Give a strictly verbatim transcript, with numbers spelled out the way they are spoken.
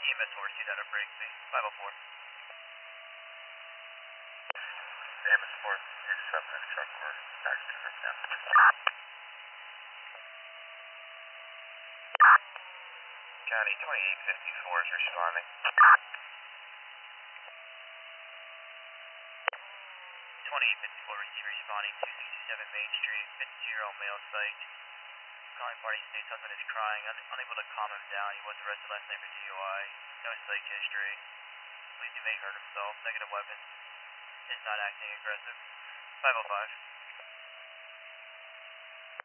M S four, see that up break me. five oh four. M S four is seven in truck or back to her now. County twenty-eight fifty-four is responding. twenty-eight fifty-four is responding to two sixty-seven Main Street, fifty male psych. Calling party states husband is crying, un unable to calm him down. He was arrested last night for D U I. No psych history. Believes he may hurt himself. Negative weapons. Is not acting aggressive. five oh five.